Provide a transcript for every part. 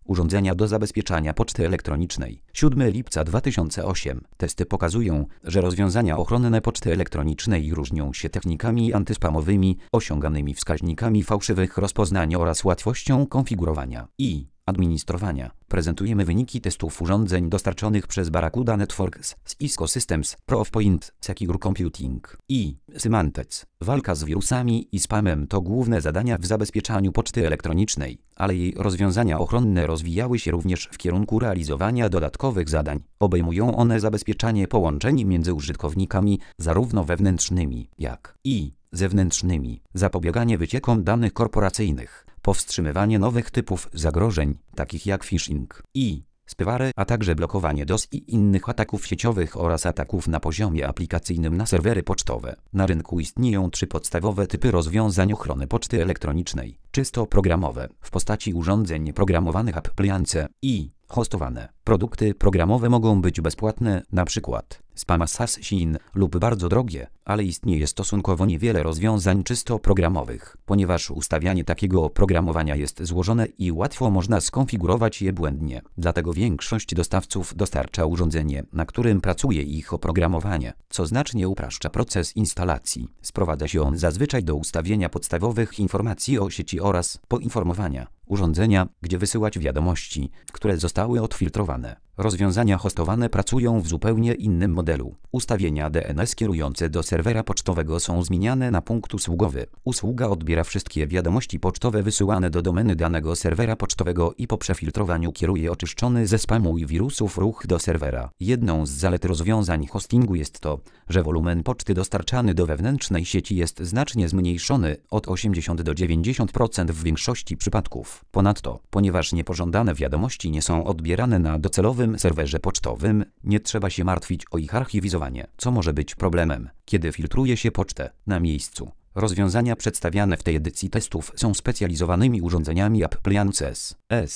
Urządzenia do zabezpieczania poczty elektronicznej. 7 lipca 2008. Testy pokazują, że rozwiązania ochronne poczty elektronicznej różnią się technikami antyspamowymi, osiąganymi wskaźnikami fałszywych rozpoznań oraz łatwością konfigurowania i administrowania. Prezentujemy wyniki testów urządzeń dostarczonych przez Barracuda Networks, Cisco Systems, Proofpoint, Secure Computing i Symantec. Walka z wirusami i spamem to główne zadania w zabezpieczaniu poczty elektronicznej, ale jej rozwiązania ochronne rozwijały się również w kierunku realizowania dodatkowych zadań. Obejmują one zabezpieczanie połączeń między użytkownikami, zarówno wewnętrznymi, jak i zewnętrznymi, zapobieganie wyciekom danych korporacyjnych, powstrzymywanie nowych typów zagrożeń, takich jak phishing i spyware, a także blokowanie DOS i innych ataków sieciowych oraz ataków na poziomie aplikacyjnym na serwery pocztowe. Na rynku istnieją 3 podstawowe typy rozwiązań ochrony poczty elektronicznej. Czysto programowe, w postaci urządzeń programowanych appliance i hostowane. Produkty programowe mogą być bezpłatne, np. Spam Assassin, lub bardzo drogie, ale istnieje stosunkowo niewiele rozwiązań czysto programowych, ponieważ ustawianie takiego oprogramowania jest złożone i łatwo można skonfigurować je błędnie. Dlatego większość dostawców dostarcza urządzenie, na którym pracuje ich oprogramowanie, co znacznie upraszcza proces instalacji. Sprowadza się on zazwyczaj do ustawienia podstawowych informacji o sieci oraz poinformowania urządzenia, gdzie wysyłać wiadomości, które zostały odfiltrowane. Rozwiązania hostowane pracują w zupełnie innym modelu. Ustawienia DNS kierujące do serwera pocztowego są zmieniane na punkt usługowy. Usługa odbiera wszystkie wiadomości pocztowe wysyłane do domeny danego serwera pocztowego i po przefiltrowaniu kieruje oczyszczony ze spamu i wirusów ruch do serwera. Jedną z zalet rozwiązań hostingu jest to, że wolumen poczty dostarczany do wewnętrznej sieci jest znacznie zmniejszony, od 80 do 90% w większości przypadków. Ponadto, ponieważ niepożądane wiadomości nie są odbierane na docelowym serwerze pocztowym, nie trzeba się martwić o ich archiwizowanie, co może być problemem, kiedy filtruje się pocztę na miejscu. Rozwiązania przedstawiane w tej edycji testów są specjalizowanymi urządzeniami Appliances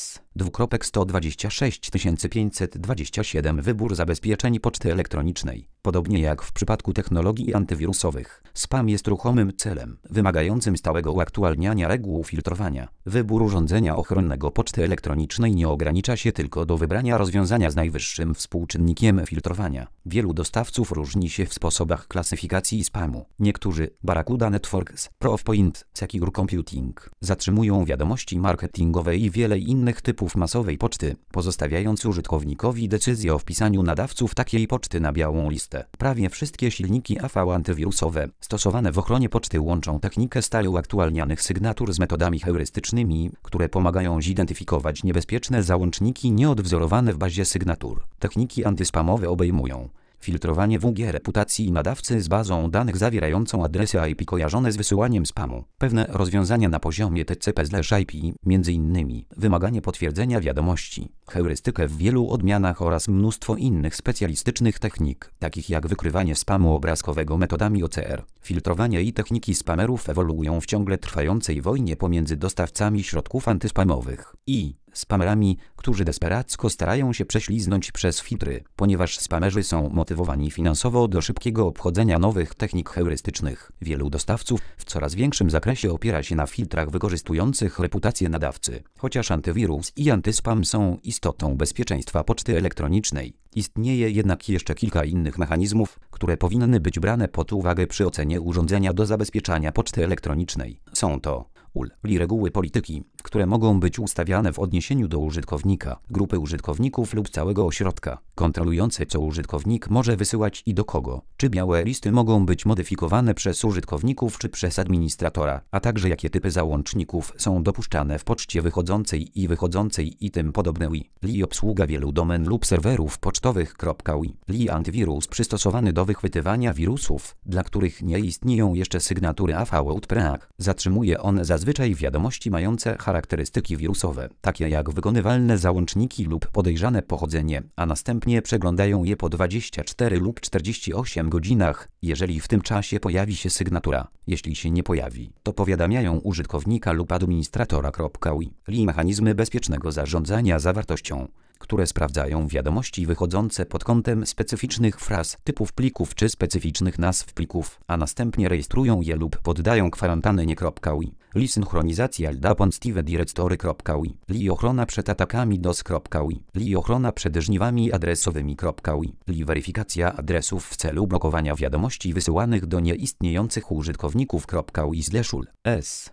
S/126527. Wybór zabezpieczeń poczty elektronicznej. Podobnie jak w przypadku technologii antywirusowych, spam jest ruchomym celem, wymagającym stałego uaktualniania reguł filtrowania. Wybór urządzenia ochronnego poczty elektronicznej nie ogranicza się tylko do wybrania rozwiązania z najwyższym współczynnikiem filtrowania. Wielu dostawców różni się w sposobach klasyfikacji spamu. Niektórzy, Barracuda Networks, Proofpoint, Secure Computing, zatrzymują wiadomości marketingowe i wiele innych typów masowej poczty, pozostawiając użytkownikowi decyzję o wpisaniu nadawców takiej poczty na białą listę. Prawie wszystkie silniki AV antywirusowe stosowane w ochronie poczty łączą technikę stale uaktualnianych sygnatur z metodami heurystycznymi, które pomagają zidentyfikować niebezpieczne załączniki nieodwzorowane w bazie sygnatur. Techniki antyspamowe obejmują filtrowanie WG reputacji nadawcy z bazą danych zawierającą adresy IP kojarzone z wysyłaniem spamu. Pewne rozwiązania na poziomie TCP/IP, m.in. wymaganie potwierdzenia wiadomości, heurystykę w wielu odmianach oraz mnóstwo innych specjalistycznych technik, takich jak wykrywanie spamu obrazkowego metodami OCR. Filtrowanie i techniki spamerów ewoluują w ciągle trwającej wojnie pomiędzy dostawcami środków antyspamowych i spamerami, którzy desperacko starają się prześliznąć przez filtry, ponieważ spamerzy są motywowani finansowo do szybkiego obchodzenia nowych technik heurystycznych. Wielu dostawców w coraz większym zakresie opiera się na filtrach wykorzystujących reputację nadawcy. Chociaż antywirus i antyspam są istotą bezpieczeństwa poczty elektronicznej, istnieje jednak jeszcze kilka innych mechanizmów, które powinny być brane pod uwagę przy ocenie urządzenia do zabezpieczania poczty elektronicznej. Są to reguły polityki, które mogą być ustawiane w odniesieniu do użytkownika, grupy użytkowników lub całego ośrodka, kontrolujące co użytkownik może wysyłać i do kogo, czy białe listy mogą być modyfikowane przez użytkowników czy przez administratora, a także jakie typy załączników są dopuszczane w poczcie wychodzącej i tym podobne. Li obsługa wielu domen lub serwerów pocztowych. Li antywirus przystosowany do wychwytywania wirusów, dla których nie istnieją jeszcze sygnatury AV Outbreak. Zatrzymuje on zazwyczaj wiadomości mające charakterystyki wirusowe, takie jak wykonywalne załączniki lub podejrzane pochodzenie, a następnie przeglądają je po 24 lub 48 godzinach, jeżeli w tym czasie pojawi się sygnatura. Jeśli się nie pojawi, to powiadamiają użytkownika lub administratora. Li mechanizmy bezpiecznego zarządzania zawartością. które sprawdzają wiadomości wychodzące pod kątem specyficznych fraz, typów plików czy specyficznych nazw plików, a następnie rejestrują je lub poddają kwarantannie.ui. Li synchronizacja LDAPON Steve Directory.ui. Li ochrona przed atakami DOS.ui. Li ochrona przed żniwami adresowymi.ui. Li weryfikacja adresów w celu blokowania wiadomości wysyłanych do nieistniejących użytkowników.ui/ul. S.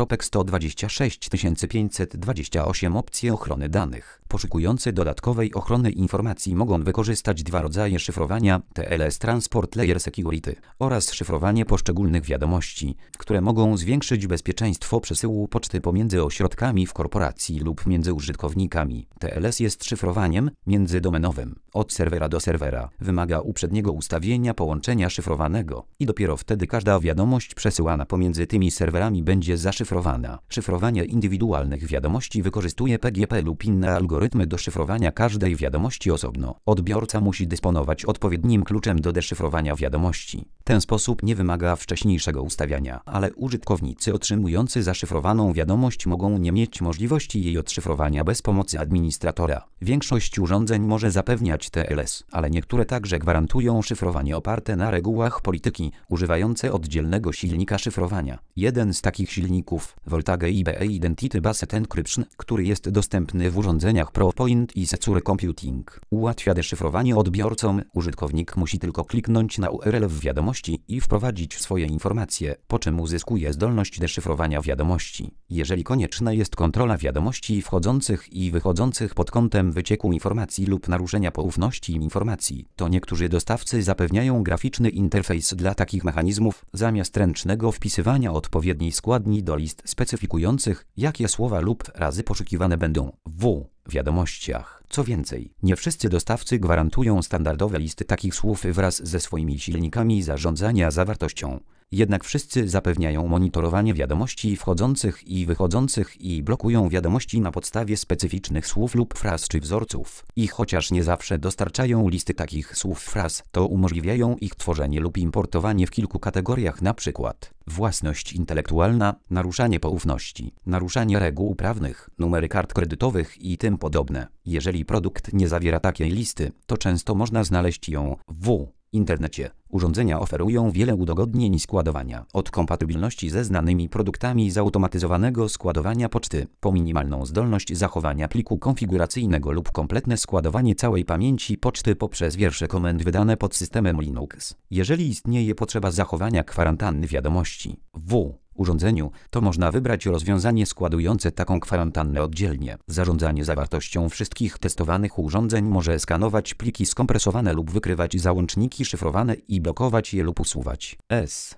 12528 Opcje ochrony danych. Poszukujący dodatkowej ochrony informacji mogą wykorzystać dwa rodzaje szyfrowania: TLS Transport Layer Security oraz szyfrowanie poszczególnych wiadomości, które mogą zwiększyć bezpieczeństwo przesyłu poczty pomiędzy ośrodkami w korporacji lub między użytkownikami. TLS jest szyfrowaniem międzydomenowym. Od serwera do serwera wymaga uprzedniego ustawienia połączenia szyfrowanego i dopiero wtedy każda wiadomość przesyłana pomiędzy tymi serwerami będzie zaszyfrowana. Szyfrowanie indywidualnych wiadomości wykorzystuje PGP lub inne algorytmy do szyfrowania każdej wiadomości osobno. Odbiorca musi dysponować odpowiednim kluczem do deszyfrowania wiadomości. Ten sposób nie wymaga wcześniejszego ustawiania, ale użytkownicy otrzymujący zaszyfrowaną wiadomość mogą nie mieć możliwości jej odszyfrowania bez pomocy administratora. Większość urządzeń może zapewniać TLS, ale niektóre także gwarantują szyfrowanie oparte na regułach polityki, używające oddzielnego silnika szyfrowania. Jeden z takich silników, Voltage IBE Identity Based Encryption, który jest dostępny w urządzeniach ProPoint i Secure Computing, ułatwia deszyfrowanie odbiorcom. Użytkownik musi tylko kliknąć na URL w wiadomości i wprowadzić swoje informacje, po czym uzyskuje zdolność deszyfrowania wiadomości. Jeżeli konieczna jest kontrola wiadomości wchodzących i wychodzących pod kątem wycieku informacji lub naruszenia poufności informacji, to niektórzy dostawcy zapewniają graficzny interfejs dla takich mechanizmów, zamiast ręcznego wpisywania odpowiedniej składni do list specyfikujących, jakie słowa lub razy poszukiwane będą w wiadomościach. Co więcej, nie wszyscy dostawcy gwarantują standardowe listy takich słów wraz ze swoimi silnikami zarządzania zawartością. Jednak wszyscy zapewniają monitorowanie wiadomości wchodzących i wychodzących i blokują wiadomości na podstawie specyficznych słów lub fraz czy wzorców. I chociaż nie zawsze dostarczają listy takich słów fraz, to umożliwiają ich tworzenie lub importowanie w kilku kategoriach, np. własność intelektualna, naruszanie poufności, naruszanie reguł prawnych, numery kart kredytowych i tym podobne. Jeżeli produkt nie zawiera takiej listy, to często można znaleźć ją w internecie. Urządzenia oferują wiele udogodnień składowania, od kompatybilności ze znanymi produktami zautomatyzowanego składowania poczty, po minimalną zdolność zachowania pliku konfiguracyjnego lub kompletne składowanie całej pamięci poczty poprzez wiersze komend wydane pod systemem Linux. Jeżeli istnieje potrzeba zachowania kwarantanny wiadomości w urządzeniu, to można wybrać rozwiązanie składujące taką kwarantannę oddzielnie. Zarządzanie zawartością wszystkich testowanych urządzeń może skanować pliki skompresowane lub wykrywać załączniki szyfrowane i blokować je lub usuwać. S.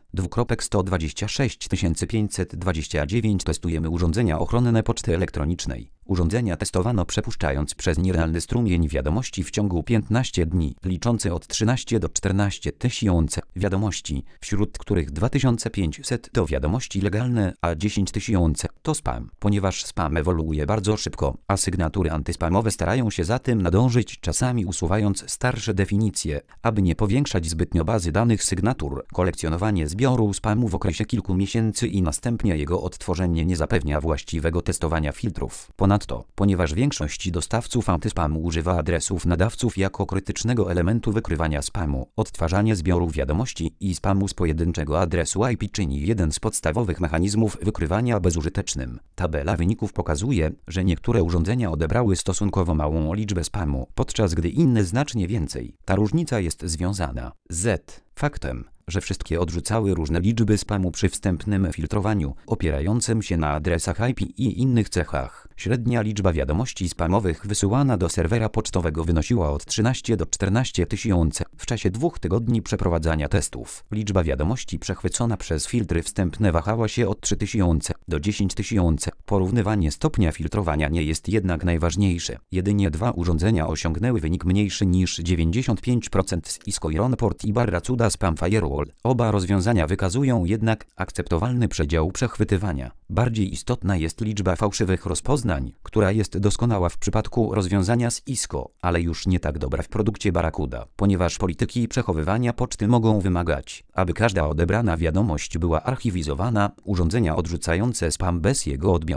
2.126529 Testujemy urządzenia ochronne poczty elektronicznej. Urządzenia testowano przepuszczając przez nierealny strumień wiadomości w ciągu 15 dni, liczący od 13 do 14 tysięcy wiadomości, wśród których 2500 to wiadomości legalne, a 10 tysięcy to spam. Ponieważ spam ewoluuje bardzo szybko, a sygnatury antyspamowe starają się za tym nadążyć, czasami usuwając starsze definicje, aby nie powiększać zbytnio bazy danych sygnatur. Kolekcjonowanie zbioru spamu w okresie kilku miesięcy i następnie jego odtworzenie nie zapewnia właściwego testowania filtrów. Ponadto, ponieważ większość dostawców antyspamu używa adresów nadawców jako krytycznego elementu wykrywania spamu, odtwarzanie zbioru wiadomości i spamu z pojedynczego adresu IP czyni jeden z podstawowych mechanizmów wykrywania bezużytecznym. Tabela wyników pokazuje, że niektóre urządzenia odebrały stosunkowo małą liczbę spamu, podczas gdy inne znacznie więcej. Ta różnica jest związana z faktem, że wszystkie odrzucały różne liczby spamu przy wstępnym filtrowaniu, opierającym się na adresach IP i innych cechach. Średnia liczba wiadomości spamowych wysyłana do serwera pocztowego wynosiła od 13 do 14 tysięcy. W czasie 2 tygodni przeprowadzania testów liczba wiadomości przechwycona przez filtry wstępne wahała się od 3000 do 10 tysięcy. Porównywanie stopnia filtrowania nie jest jednak najważniejsze. Jedynie 2 urządzenia osiągnęły wynik mniejszy niż 95% z Cisco Ironport i Barracuda Spam Firewall. Oba rozwiązania wykazują jednak akceptowalny przedział przechwytywania. Bardziej istotna jest liczba fałszywych rozpoznań, która jest doskonała w przypadku rozwiązania z Cisco, ale już nie tak dobra w produkcie Barracuda, ponieważ polityki przechowywania poczty mogą wymagać, aby każda odebrana wiadomość była archiwizowana. Urządzenia odrzucające spam bez jego odbioru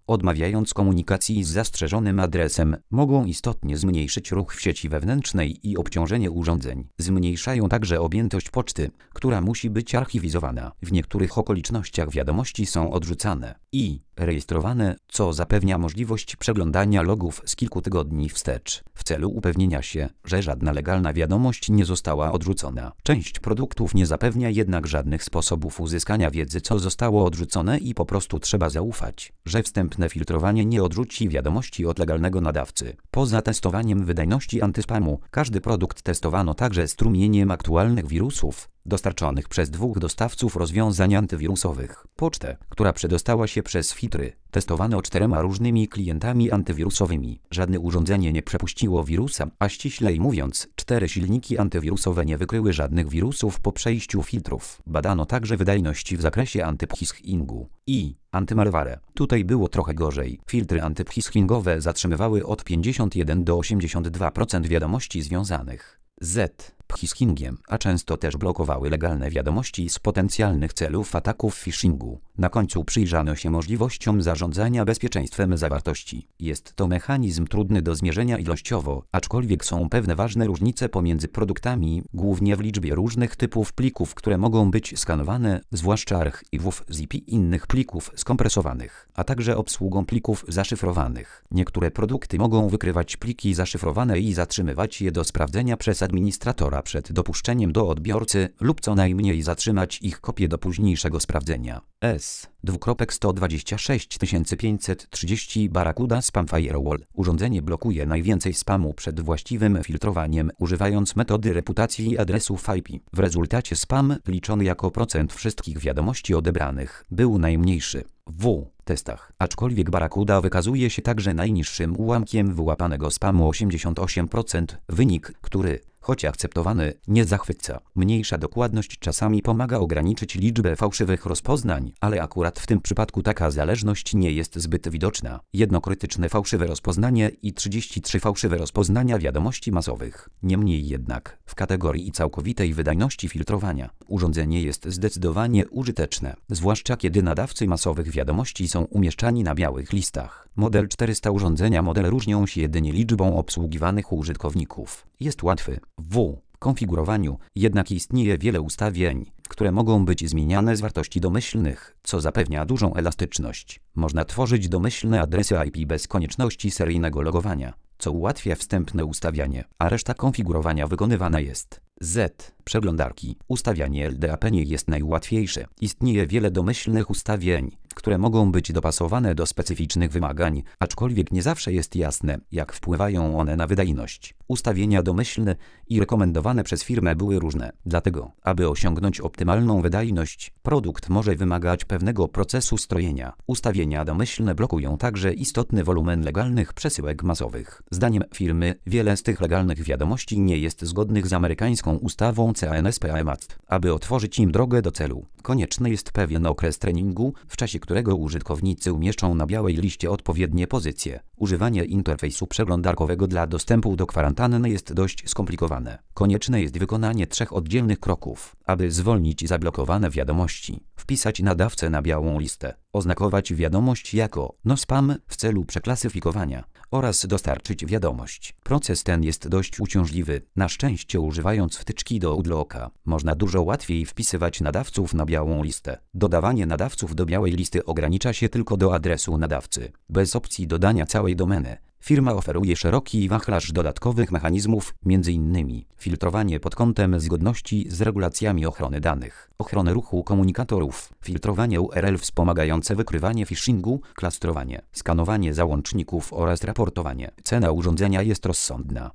odmawiając komunikacji z zastrzeżonym adresem, mogą istotnie zmniejszyć ruch w sieci wewnętrznej i obciążenie urządzeń. Zmniejszają także objętość poczty, która musi być archiwizowana. W niektórych okolicznościach wiadomości są odrzucane i rejestrowane, co zapewnia możliwość przeglądania logów z kilku tygodni wstecz, w celu upewnienia się, że żadna legalna wiadomość nie została odrzucona. Część produktów nie zapewnia jednak żadnych sposobów uzyskania wiedzy, co zostało odrzucone i po prostu trzeba zaufać, że wstępne filtrowanie nie odrzuci wiadomości od legalnego nadawcy. Poza testowaniem wydajności antyspamu, każdy produkt testowano także strumieniem aktualnych wirusów, dostarczonych przez 2 dostawców rozwiązań antywirusowych. Pocztę, która przedostała się przez filtry, testowano 4 różnymi klientami antywirusowymi. Żadne urządzenie nie przepuściło wirusa, a ściślej mówiąc, 4 silniki antywirusowe nie wykryły żadnych wirusów po przejściu filtrów. Badano także wydajność w zakresie antyphishingu i antymalware. Tutaj było trochę gorzej. Filtry antyphishingowe zatrzymywały od 51 do 82% wiadomości związanych z phishingiem, a często też blokowały legalne wiadomości z potencjalnych celów ataków phishingu. Na końcu przyjrzano się możliwościom zarządzania bezpieczeństwem zawartości. Jest to mechanizm trudny do zmierzenia ilościowo, aczkolwiek są pewne ważne różnice pomiędzy produktami, głównie w liczbie różnych typów plików, które mogą być skanowane, zwłaszcza archiwów ZIP i innych plików skompresowanych, a także obsługą plików zaszyfrowanych. Niektóre produkty mogą wykrywać pliki zaszyfrowane i zatrzymywać je do sprawdzenia przez administratora przed dopuszczeniem do odbiorcy lub co najmniej zatrzymać ich kopię do późniejszego sprawdzenia. S-126530 Barracuda Spam Firewall. Urządzenie blokuje najwięcej spamu przed właściwym filtrowaniem, używając metody reputacji adresów IP. W rezultacie spam, liczony jako procent wszystkich wiadomości odebranych, był najmniejszy w testach. Aczkolwiek Barracuda wykazuje się także najniższym ułamkiem wyłapanego spamu 88%, wynik, który, choć akceptowany, nie zachwyca. Mniejsza dokładność czasami pomaga ograniczyć liczbę fałszywych rozpoznań, ale akurat w tym przypadku taka zależność nie jest zbyt widoczna. Jedno krytyczne fałszywe rozpoznanie i 33 fałszywe rozpoznania wiadomości masowych. Niemniej jednak, w kategorii całkowitej wydajności filtrowania, urządzenie jest zdecydowanie użyteczne, zwłaszcza kiedy nadawcy masowych wiadomości są umieszczani na białych listach. Model 400 urządzenia modele różnią się jedynie liczbą obsługiwanych użytkowników. Jest łatwy w konfigurowaniu, jednak istnieje wiele ustawień, które mogą być zmieniane z wartości domyślnych, co zapewnia dużą elastyczność. Można tworzyć domyślne adresy IP bez konieczności seryjnego logowania, co ułatwia wstępne ustawianie, a reszta konfigurowania wykonywana jest z przeglądarki. Ustawianie LDAP nie jest najłatwiejsze. Istnieje wiele domyślnych ustawień, które mogą być dopasowane do specyficznych wymagań, aczkolwiek nie zawsze jest jasne, jak wpływają one na wydajność. Ustawienia domyślne i rekomendowane przez firmę były różne. Dlatego, aby osiągnąć optymalną wydajność, produkt może wymagać pewnego procesu strojenia. Ustawienia domyślne blokują także istotny wolumen legalnych przesyłek masowych. Zdaniem firmy, wiele z tych legalnych wiadomości nie jest zgodnych z amerykańską ustawą CANSPAMAT. Aby otworzyć im drogę do celu, konieczny jest pewien okres treningu, w czasie którego użytkownicy umieszczą na białej liście odpowiednie pozycje. Używanie interfejsu przeglądarkowego dla dostępu do kwarantanny jest dość skomplikowane. Konieczne jest wykonanie 3 oddzielnych kroków, aby zwolnić zablokowane wiadomości. Wpisać nadawcę na białą listę, oznakować wiadomość jako no spam w celu przeklasyfikowania oraz dostarczyć wiadomość. Proces ten jest dość uciążliwy. Na szczęście używając wtyczki do UDLOCka, można dużo łatwiej wpisywać nadawców na białą listę. Dodawanie nadawców do białej listy ogranicza się tylko do adresu nadawcy, bez opcji dodania całej domeny. Firma oferuje szeroki wachlarz dodatkowych mechanizmów, m.in. filtrowanie pod kątem zgodności z regulacjami ochrony danych, ochronę ruchu komunikatorów, filtrowanie URL wspomagające wykrywanie phishingu, klastrowanie, skanowanie załączników oraz raportowanie. Cena urządzenia jest rozsądna.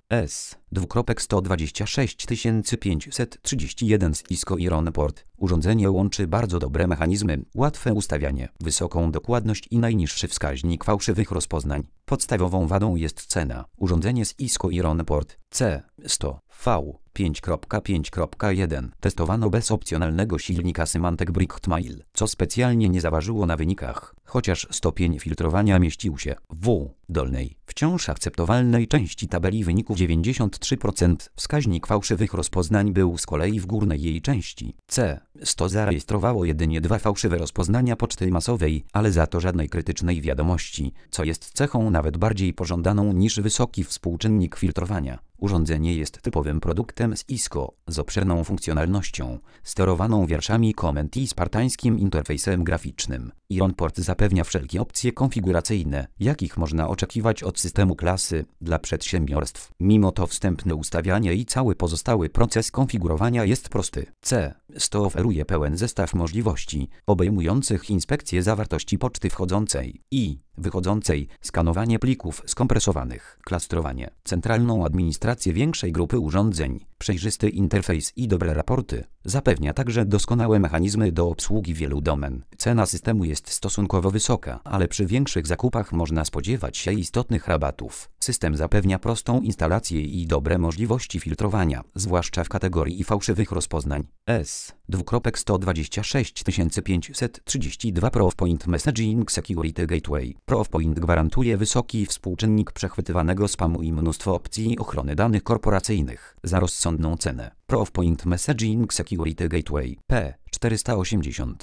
S-126531 Cisco Iron Port. Urządzenie łączy bardzo dobre mechanizmy, łatwe ustawianie, wysoką dokładność i najniższy wskaźnik fałszywych rozpoznań. Podstawową wadą jest cena. Urządzenie z Cisco Iron Port C 100 V5.5.1 testowano bez opcjonalnego silnika Symantec Brickmail, co specjalnie nie zaważyło na wynikach, chociaż stopień filtrowania mieścił się w dolnej, wciąż akceptowalnej części tabeli wyników 93%. Wskaźnik fałszywych rozpoznań był z kolei w górnej jej części. C100 zarejestrowało jedynie 2 fałszywe rozpoznania poczty masowej, ale za to żadnej krytycznej wiadomości, co jest cechą nawet bardziej pożądaną niż wysoki współczynnik filtrowania. Urządzenie jest typowym produktem z ISCO, z obszerną funkcjonalnością, sterowaną wierszami komend i spartańskim interfejsem graficznym. IronPort zapewnia wszelkie opcje konfiguracyjne, jakich można oczekiwać od systemu klasy dla przedsiębiorstw. Mimo to wstępne ustawianie i cały pozostały proces konfigurowania jest prosty. C100 oferuje pełen zestaw możliwości, obejmujących inspekcję zawartości poczty wchodzącej i wychodzącej, skanowanie plików skompresowanych, klastrowanie, centralną administrację większej grupy urządzeń, przejrzysty interfejs i dobre raporty. Zapewnia także doskonałe mechanizmy do obsługi wielu domen. Cena systemu jest stosunkowo wysoka, ale przy większych zakupach można spodziewać się istotnych rabatów. System zapewnia prostą instalację i dobre możliwości filtrowania, zwłaszcza w kategorii fałszywych rozpoznań. S226532 ProfPoint Messaging Security Gateway. ProfPoint gwarantuje wysoki współczynnik przechwytywanego spamu i mnóstwo opcji ochrony danych korporacyjnych za rozsądną cenę. ProfPoint Messaging Security Gateway P480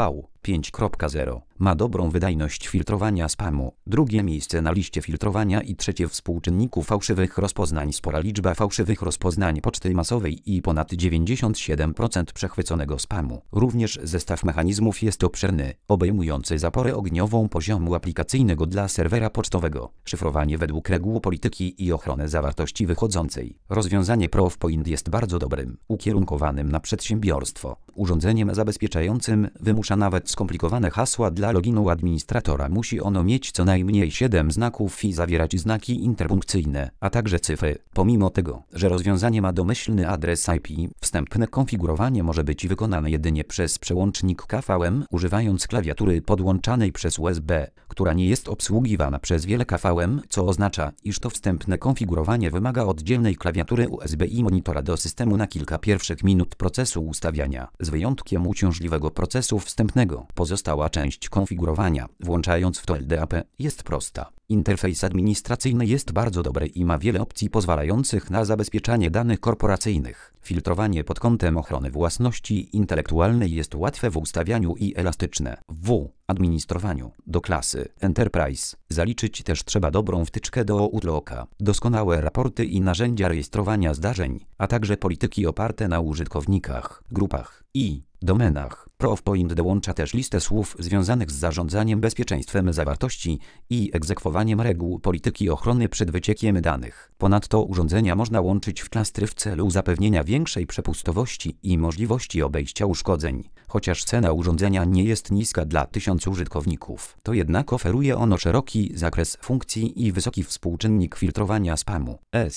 V5.0 ma dobrą wydajność filtrowania spamu, drugie miejsce na liście filtrowania i trzecie w współczynniku fałszywych rozpoznań. Spora liczba fałszywych rozpoznań poczty masowej i ponad 97% przechwyconego spamu. Również zestaw mechanizmów jest obszerny, obejmujący zaporę ogniową poziomu aplikacyjnego dla serwera pocztowego, szyfrowanie według reguł polityki i ochronę zawartości wychodzącej. Rozwiązanie ProfPoint jest bardzo dobrym, ukierunkowanym na przedsiębiorstwo, urządzeniem zabezpieczającym. Wymusza nawet skomplikowane hasła dla loginu administratora. Musi ono mieć co najmniej 7 znaków i zawierać znaki interpunkcyjne, a także cyfry. Pomimo tego, że rozwiązanie ma domyślny adres IP, wstępne konfigurowanie może być wykonane jedynie przez przełącznik KVM, używając klawiatury podłączanej przez USB, która nie jest obsługiwana przez wiele KVM, co oznacza, iż to wstępne konfigurowanie wymaga oddzielnej klawiatury USB i monitora do systemu na kilka pierwszych minut procesu ustawiania, z wyjątkiem uciążliwego procesu wstępnego. Pozostała część konfigurowania, włączając w to LDAP, jest prosta. Interfejs administracyjny jest bardzo dobry i ma wiele opcji pozwalających na zabezpieczanie danych korporacyjnych. Filtrowanie pod kątem ochrony własności intelektualnej jest łatwe w ustawianiu i elastyczne w administrowaniu. Do klasy Enterprise zaliczyć też trzeba dobrą wtyczkę do Outlooka, doskonałe raporty i narzędzia rejestrowania zdarzeń, a także polityki oparte na użytkownikach, grupach i domenach. ProfPoint dołącza też listę słów związanych z zarządzaniem bezpieczeństwem zawartości i egzekwowaniem reguł polityki ochrony przed wyciekiem danych. Ponadto urządzenia można łączyć w klastry w celu zapewnienia większej przepustowości i możliwości obejścia uszkodzeń. Chociaż cena urządzenia nie jest niska dla 1000 użytkowników, to jednak oferuje ono szeroki zakres funkcji i wysoki współczynnik filtrowania spamu.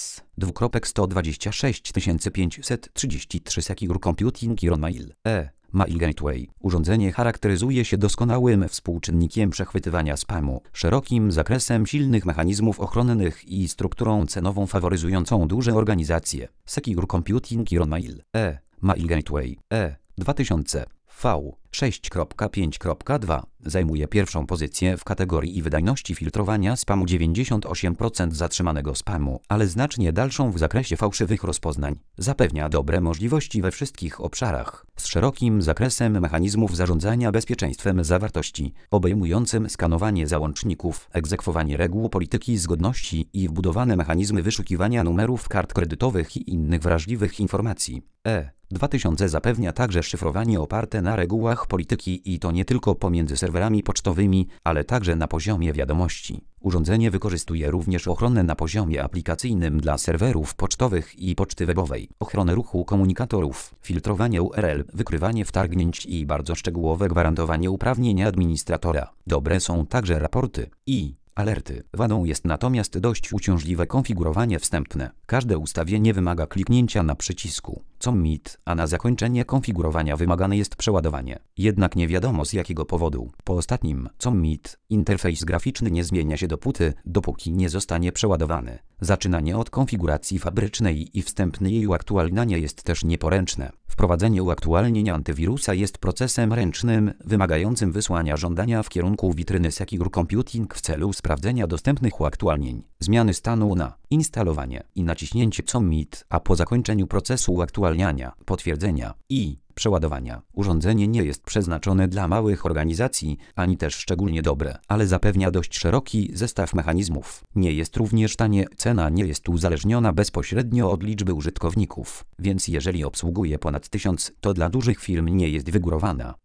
S226533 Secure Computing IronMail Mail Gateway. Urządzenie charakteryzuje się doskonałym współczynnikiem przechwytywania spamu, szerokim zakresem silnych mechanizmów ochronnych i strukturą cenową faworyzującą duże organizacje. Secure Computing IronMail Mail Gateway 2000 V6.5.2 zajmuje pierwszą pozycję w kategorii wydajności filtrowania spamu, 98% zatrzymanego spamu, ale znacznie dalszą w zakresie fałszywych rozpoznań. Zapewnia dobre możliwości we wszystkich obszarach, z szerokim zakresem mechanizmów zarządzania bezpieczeństwem zawartości, obejmującym skanowanie załączników, egzekwowanie reguł polityki zgodności i wbudowane mechanizmy wyszukiwania numerów kart kredytowych i innych wrażliwych informacji. 2000 zapewnia także szyfrowanie oparte na regułach polityki i to nie tylko pomiędzy serwerami pocztowymi, ale także na poziomie wiadomości. Urządzenie wykorzystuje również ochronę na poziomie aplikacyjnym dla serwerów pocztowych i poczty webowej, ochronę ruchu komunikatorów, filtrowanie URL, wykrywanie wtargnięć i bardzo szczegółowe gwarantowanie uprawnień administratora. Dobre są także raporty i Alerty. Wadą jest natomiast dość uciążliwe konfigurowanie wstępne. Każde ustawienie wymaga kliknięcia na przycisku Commit, a na zakończenie konfigurowania wymagane jest przeładowanie. Jednak nie wiadomo z jakiego powodu. Po ostatnim Commit interfejs graficzny nie zmienia się dopóki nie zostanie przeładowany. Zaczynanie od konfiguracji fabrycznej i wstępne jej uaktualnianie jest też nieporęczne. Wprowadzenie uaktualnienia antywirusa jest procesem ręcznym, wymagającym wysłania żądania w kierunku witryny Secure Computing w celu sprawdzenia dostępnych uaktualnień, zmiany stanu na instalowanie i naciśnięcie Commit, a po zakończeniu procesu uaktualniania, potwierdzenia i przeładowania. Urządzenie nie jest przeznaczone dla małych organizacji, ani też szczególnie dobre, ale zapewnia dość szeroki zestaw mechanizmów. Nie jest również tanie, cena nie jest uzależniona bezpośrednio od liczby użytkowników, więc jeżeli obsługuje ponad 1000, to dla dużych firm nie jest wygórowana.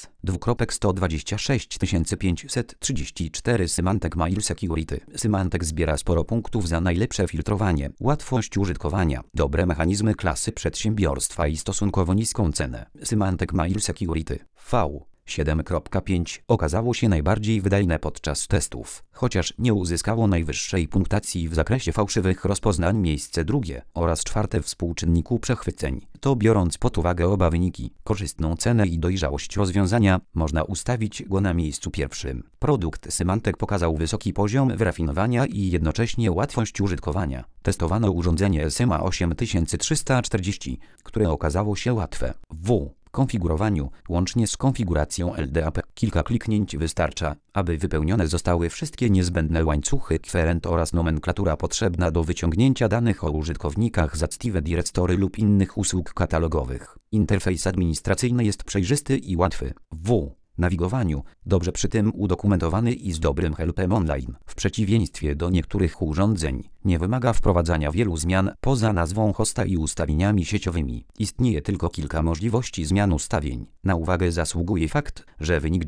S:125534 Symantec Mail Security. Symantec zbiera sporo punktów za najlepsze filtrowanie, łatwość użytkowania, dobre mechanizmy klasy przedsiębiorstwa i stosunkowo niską cenę. Symantec Mail Security V7.5 okazało się najbardziej wydajne podczas testów, chociaż nie uzyskało najwyższej punktacji w zakresie fałszywych rozpoznań. Miejsce drugie oraz czwarte w współczynniku przechwyceń. To biorąc pod uwagę oba wyniki, korzystną cenę i dojrzałość rozwiązania, można ustawić go na miejscu pierwszym. Produkt Symantec pokazał wysoki poziom wyrafinowania i jednocześnie łatwość użytkowania. Testowano urządzenie SMA 8340, które okazało się łatwe w konfigurowaniu, łącznie z konfiguracją LDAP. Kilka kliknięć wystarcza, aby wypełnione zostały wszystkie niezbędne łańcuchy kwerent oraz nomenklatura potrzebna do wyciągnięcia danych o użytkownikach z Active Directory lub innych usług katalogowych. Interfejs administracyjny jest przejrzysty i łatwy w nawigowaniu, dobrze przy tym udokumentowany i z dobrym helpem online. W przeciwieństwie do niektórych urządzeń, nie wymaga wprowadzania wielu zmian poza nazwą hosta i ustawieniami sieciowymi. Istnieje tylko kilka możliwości zmian ustawień. Na uwagę zasługuje fakt, że wynik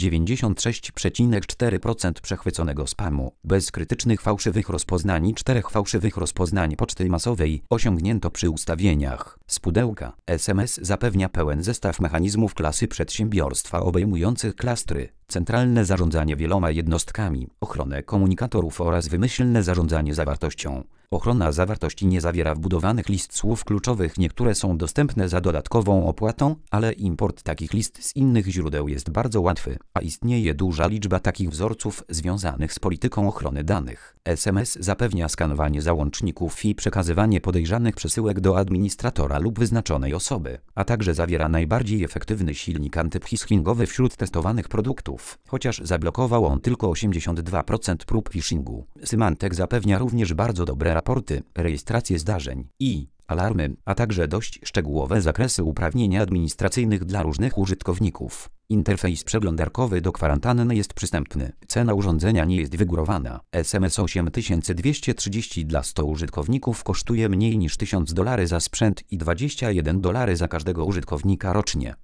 96,4% przechwyconego spamu, bez krytycznych fałszywych rozpoznań i 4 fałszywych rozpoznań poczty masowej osiągnięto przy ustawieniach z pudełka. SMS zapewnia pełen zestaw mechanizmów klasy przedsiębiorstwa obejmujących klastry, centralne zarządzanie wieloma jednostkami, ochronę komunikatorów oraz wymyślne zarządzanie zawartością. Ochrona zawartości nie zawiera wbudowanych list słów kluczowych. Niektóre są dostępne za dodatkową opłatą, ale import takich list z innych źródeł jest bardzo łatwy, a istnieje duża liczba takich wzorców związanych z polityką ochrony danych. SMS zapewnia skanowanie załączników i przekazywanie podejrzanych przesyłek do administratora lub wyznaczonej osoby, a także zawiera najbardziej efektywny silnik antyphishingowy wśród testowanych produktów, chociaż zablokował on tylko 82% prób phishingu. Symantec zapewnia również bardzo dobre raporty, rejestrację zdarzeń i alarmy, a także dość szczegółowe zakresy uprawnień administracyjnych dla różnych użytkowników. Interfejs przeglądarkowy do kwarantanny jest przystępny. Cena urządzenia nie jest wygórowana. SMS 8230 dla 100 użytkowników kosztuje mniej niż $1000 za sprzęt i $21 za każdego użytkownika rocznie.